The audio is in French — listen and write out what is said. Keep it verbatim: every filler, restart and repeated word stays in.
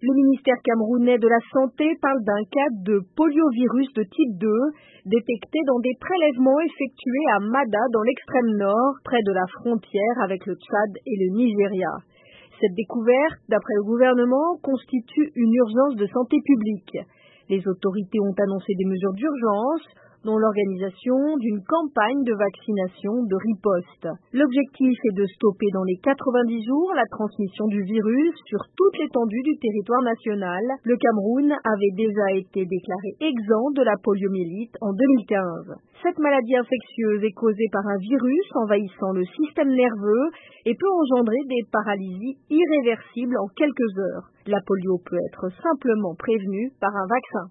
Le ministère camerounais de la Santé parle d'un cas de poliovirus de type deux détecté dans des prélèvements effectués à Mada dans l'extrême nord, près de la frontière avec le Tchad et le Nigeria. Cette découverte, d'après le gouvernement, constitue une urgence de santé publique. Les autorités ont annoncé des mesures d'urgence, dont l'organisation d'une campagne de vaccination de riposte. L'objectif est de stopper dans les quatre-vingt-dix jours la transmission du virus sur toute l'étendue du territoire national. Le Cameroun avait déjà été déclaré exempt de la poliomyélite en deux mille quinze. Cette maladie infectieuse est causée par un virus envahissant le système nerveux et peut engendrer des paralysies irréversibles en quelques heures. La polio peut être simplement prévenue par un vaccin.